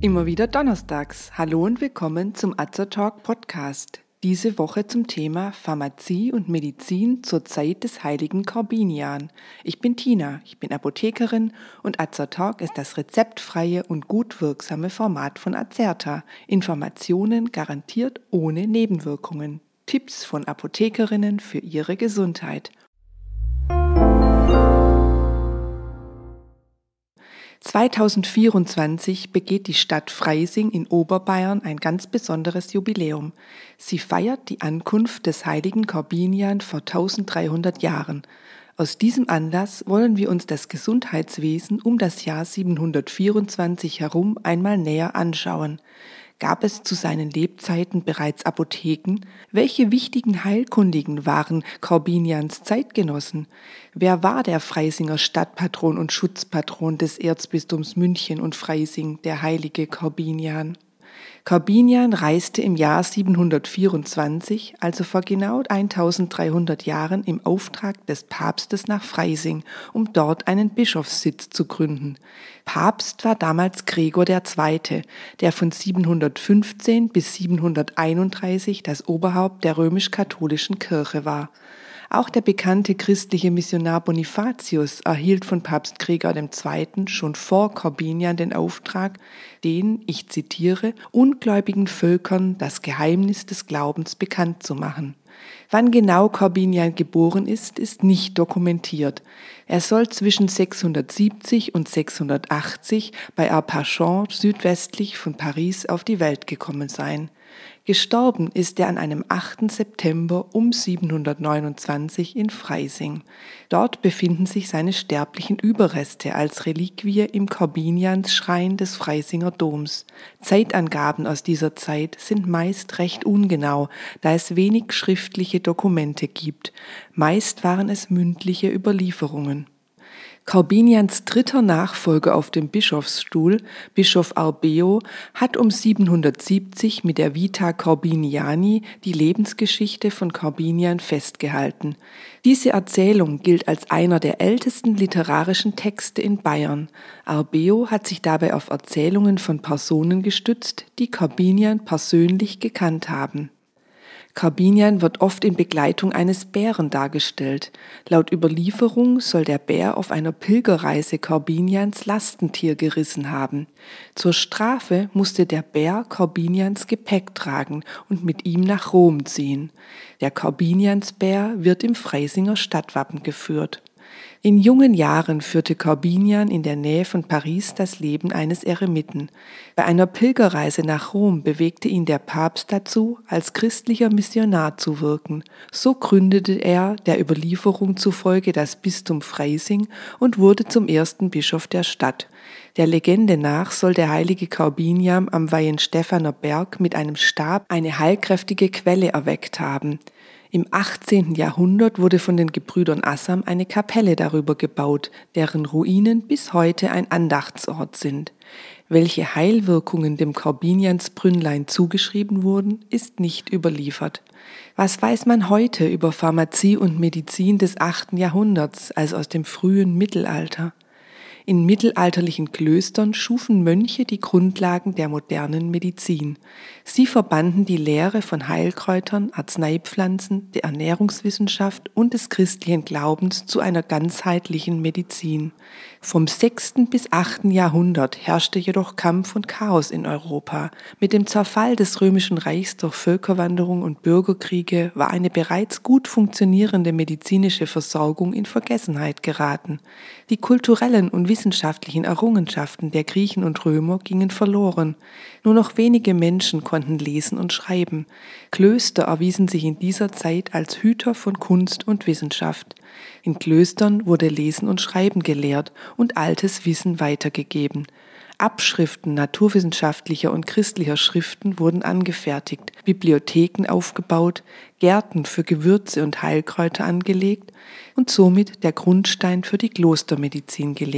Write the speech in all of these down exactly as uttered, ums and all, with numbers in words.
Immer wieder donnerstags. Hallo und willkommen zum Azertalk Podcast. Diese Woche zum Thema Pharmazie und Medizin zur Zeit des heiligen Korbinian. Ich bin Tina, ich bin Apothekerin und Azertalk ist das rezeptfreie und gut wirksame Format von Azerta. Informationen garantiert ohne Nebenwirkungen. Tipps von Apothekerinnen für ihre Gesundheit. zweitausendvierundzwanzig begeht die Stadt Freising in Oberbayern ein ganz besonderes Jubiläum. Sie feiert die Ankunft des heiligen Korbinian vor dreizehnhundert Jahren. Aus diesem Anlass wollen wir uns das Gesundheitswesen um das Jahr siebenhundertvierundzwanzig herum einmal näher anschauen. Gab es zu seinen Lebzeiten bereits Apotheken? Welche wichtigen Heilkundigen waren Korbinians Zeitgenossen? Wer war der Freisinger Stadtpatron und Schutzpatron des Erzbistums München und Freising, der heilige Korbinian? Korbinian reiste im Jahr siebenhundertvierundzwanzig, also vor genau eintausenddreihundert Jahren, im Auftrag des Papstes nach Freising, um dort einen Bischofssitz zu gründen. Papst war damals Gregor der Zweite, der von siebenhundertfünfzehn bis siebenhunderteinunddreißig das Oberhaupt der römisch-katholischen Kirche war. Auch der bekannte christliche Missionar Bonifatius erhielt von Papst Gregor der Zweite schon vor Korbinian den Auftrag, den, ich zitiere, ungläubigen Völkern das Geheimnis des Glaubens bekannt zu machen. Wann genau Korbinian geboren ist, ist nicht dokumentiert. Er soll zwischen sechshundertsiebzig und sechshundertachtzig bei Arpachon südwestlich von Paris auf die Welt gekommen sein. Gestorben ist er an einem achten September um siebenhundertneunundzwanzig in Freising. Dort befinden sich seine sterblichen Überreste als Reliquie im Korbiniansschrein des Freisinger Doms. Zeitangaben aus dieser Zeit sind meist recht ungenau, da es wenig schriftliche Dokumente gibt. Meist waren es mündliche Überlieferungen. Korbinians dritter Nachfolger auf dem Bischofsstuhl, Bischof Arbeo, hat um siebenhundertsiebzig mit der Vita Corbiniani die Lebensgeschichte von Korbinian festgehalten. Diese Erzählung gilt als einer der ältesten literarischen Texte in Bayern. Arbeo hat sich dabei auf Erzählungen von Personen gestützt, die Korbinian persönlich gekannt haben. Korbinian wird oft in Begleitung eines Bären dargestellt. Laut Überlieferung soll der Bär auf einer Pilgerreise Korbinians Lastentier gerissen haben. Zur Strafe musste der Bär Korbinians Gepäck tragen und mit ihm nach Rom ziehen. Der Korbiniansbär wird im Freisinger Stadtwappen geführt. In jungen Jahren führte Korbinian in der Nähe von Paris das Leben eines Eremiten. Bei einer Pilgerreise nach Rom bewegte ihn der Papst dazu, als christlicher Missionar zu wirken. So gründete er der Überlieferung zufolge das Bistum Freising und wurde zum ersten Bischof der Stadt. Der Legende nach soll der heilige Korbinian am Weihenstephaner Berg mit einem Stab eine heilkräftige Quelle erweckt haben. Im achtzehnten Jahrhundert wurde von den Gebrüdern Assam eine Kapelle darüber gebaut, deren Ruinen bis heute ein Andachtsort sind. Welche Heilwirkungen dem Korbiniansbrünnlein zugeschrieben wurden, ist nicht überliefert. Was weiß man heute über Pharmazie und Medizin des achten Jahrhunderts, also aus dem frühen Mittelalter? In mittelalterlichen Klöstern schufen Mönche die Grundlagen der modernen Medizin. Sie verbanden die Lehre von Heilkräutern, Arzneipflanzen, der Ernährungswissenschaft und des christlichen Glaubens zu einer ganzheitlichen Medizin. Vom sechsten bis achten Jahrhundert herrschte jedoch Kampf und Chaos in Europa. Mit dem Zerfall des Römischen Reichs durch Völkerwanderung und Bürgerkriege war eine bereits gut funktionierende medizinische Versorgung in Vergessenheit geraten. Die kulturellen und wissenschaftlichen Errungenschaften der Griechen und Römer gingen verloren. Nur noch wenige Menschen konnten lesen und schreiben. Klöster erwiesen sich in dieser Zeit als Hüter von Kunst und Wissenschaft. In Klöstern wurde Lesen und Schreiben gelehrt und altes Wissen weitergegeben. Abschriften naturwissenschaftlicher und christlicher Schriften wurden angefertigt, Bibliotheken aufgebaut, Gärten für Gewürze und Heilkräuter angelegt und somit der Grundstein für die Klostermedizin gelegt.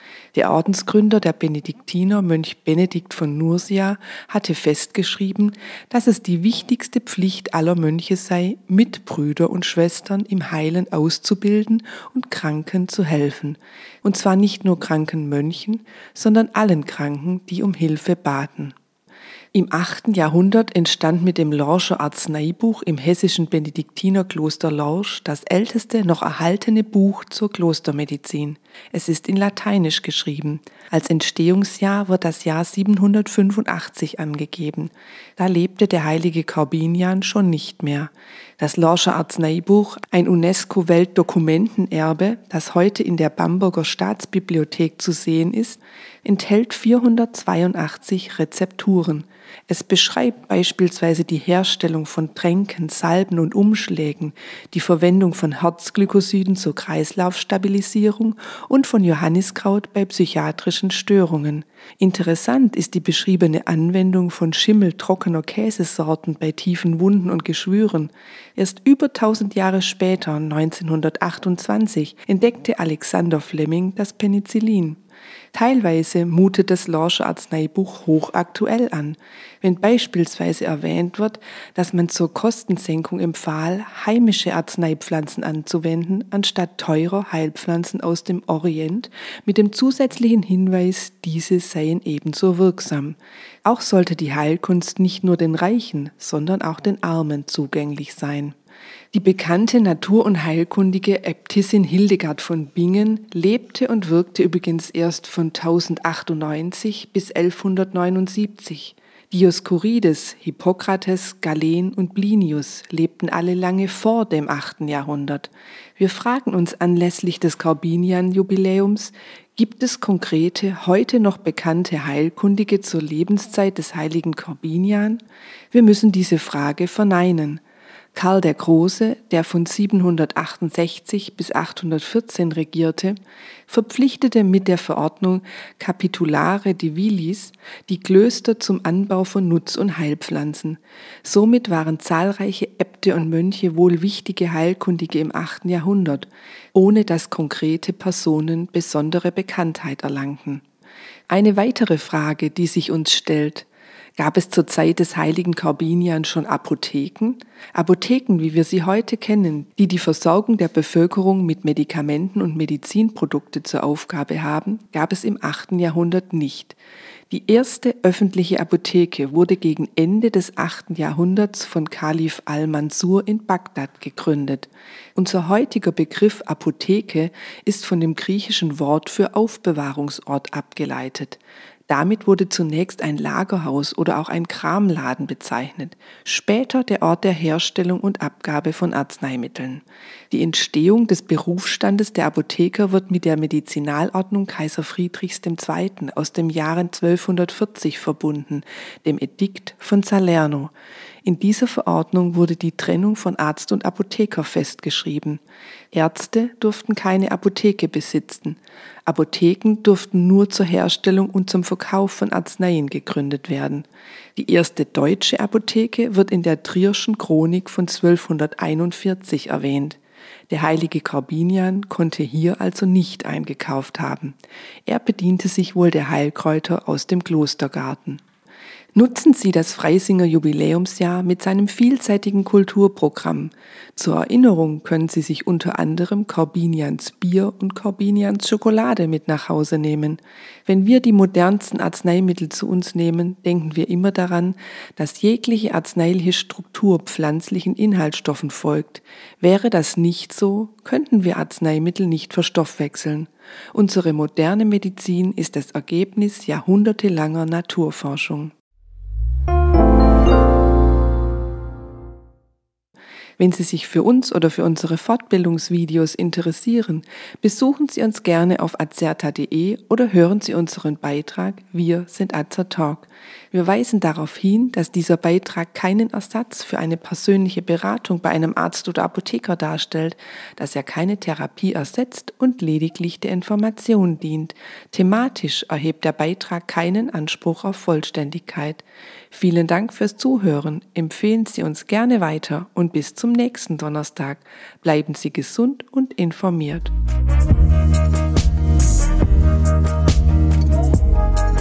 Der Ordensgründer, der Benediktiner, Mönch Benedikt von Nursia, hatte festgeschrieben, dass es die wichtigste Pflicht aller Mönche sei, Mitbrüder und Schwestern im Heilen auszubilden und Kranken zu helfen. Und zwar nicht nur kranken Mönchen, sondern allen Kranken, die um Hilfe baten. Im achten Jahrhundert entstand mit dem Lorscher Arzneibuch im hessischen Benediktinerkloster Lorsch das älteste noch erhaltene Buch zur Klostermedizin. Es ist in Lateinisch geschrieben. Als Entstehungsjahr wird das Jahr siebenhundertfünfundachtzig angegeben. Da lebte der heilige Korbinian schon nicht mehr. Das Lorscher Arzneibuch, ein UNESCO-Weltdokumentenerbe, das heute in der Bamberger Staatsbibliothek zu sehen ist, enthält vierhundertzweiundachtzig Rezepturen. Es beschreibt beispielsweise die Herstellung von Tränken, Salben und Umschlägen, die Verwendung von Herzglykosiden zur Kreislaufstabilisierung und von Johanniskraut bei psychiatrischen Störungen. Interessant ist die beschriebene Anwendung von schimmeltrockener Käsesorten bei tiefen Wunden und Geschwüren. Erst über tausend Jahre später, neunzehnhundertachtundzwanzig, entdeckte Alexander Fleming das Penicillin. Teilweise mutet das Lorscher Arzneibuch hochaktuell an, wenn beispielsweise erwähnt wird, dass man zur Kostensenkung empfahl, heimische Arzneipflanzen anzuwenden, anstatt teurer Heilpflanzen aus dem Orient, mit dem zusätzlichen Hinweis, diese seien ebenso wirksam. Auch sollte die Heilkunst nicht nur den Reichen, sondern auch den Armen zugänglich sein. Die bekannte Natur- und Heilkundige Äbtissin Hildegard von Bingen lebte und wirkte übrigens erst von tausendachtundneunzig bis elfhundertneunundsiebzig. Dioskurides, Hippokrates, Galen und Plinius lebten alle lange vor dem achten Jahrhundert. Wir fragen uns anlässlich des Korbinian-Jubiläums, gibt es konkrete, heute noch bekannte Heilkundige zur Lebenszeit des heiligen Korbinian? Wir müssen diese Frage verneinen. Karl der Große, der von siebenhundertachtundsechzig bis achthundertvierzehn regierte, verpflichtete mit der Verordnung Capitulare Divilis die Klöster zum Anbau von Nutz- und Heilpflanzen. Somit waren zahlreiche Äbte und Mönche wohl wichtige Heilkundige im achten Jahrhundert, ohne dass konkrete Personen besondere Bekanntheit erlangten. Eine weitere Frage, die sich uns stellt: Gab es zur Zeit des heiligen Korbinian schon Apotheken? Apotheken, wie wir sie heute kennen, die die Versorgung der Bevölkerung mit Medikamenten und Medizinprodukte zur Aufgabe haben, gab es im achten Jahrhundert nicht. Die erste öffentliche Apotheke wurde gegen Ende des achten Jahrhunderts von Kalif al-Mansur in Bagdad gegründet. Unser heutiger Begriff Apotheke ist von dem griechischen Wort für Aufbewahrungsort abgeleitet. Damit wurde zunächst ein Lagerhaus oder auch ein Kramladen bezeichnet, später der Ort der Herstellung und Abgabe von Arzneimitteln. Die Entstehung des Berufsstandes der Apotheker wird mit der Medizinalordnung Kaiser Friedrichs der Zweite. Aus dem Jahre zwölfhundertvierzig verbunden, dem Edikt von Salerno. In dieser Verordnung wurde die Trennung von Arzt und Apotheker festgeschrieben. Ärzte durften keine Apotheke besitzen. Apotheken durften nur zur Herstellung und zum Verkauf von Arzneien gegründet werden. Die erste deutsche Apotheke wird in der Trierschen Chronik von zwölfhunderteinundvierzig erwähnt. Der heilige Korbinian konnte hier also nicht eingekauft haben. Er bediente sich wohl der Heilkräuter aus dem Klostergarten. Nutzen Sie das Freisinger Jubiläumsjahr mit seinem vielseitigen Kulturprogramm. Zur Erinnerung können Sie sich unter anderem Korbinians Bier und Korbinians Schokolade mit nach Hause nehmen. Wenn wir die modernsten Arzneimittel zu uns nehmen, denken wir immer daran, dass jegliche arzneiliche Struktur pflanzlichen Inhaltsstoffen folgt. Wäre das nicht so, könnten wir Arzneimittel nicht verstoffwechseln. Unsere moderne Medizin ist das Ergebnis jahrhundertelanger Naturforschung. Wenn Sie sich für uns oder für unsere Fortbildungsvideos interessieren, besuchen Sie uns gerne auf azerta punkt de oder hören Sie unseren Beitrag Wir sind Azertalk. Wir weisen darauf hin, dass dieser Beitrag keinen Ersatz für eine persönliche Beratung bei einem Arzt oder Apotheker darstellt, dass er keine Therapie ersetzt und lediglich der Information dient. Thematisch erhebt der Beitrag keinen Anspruch auf Vollständigkeit. Vielen Dank fürs Zuhören, empfehlen Sie uns gerne weiter und bis zum nächsten Donnerstag. Bleiben Sie gesund und informiert.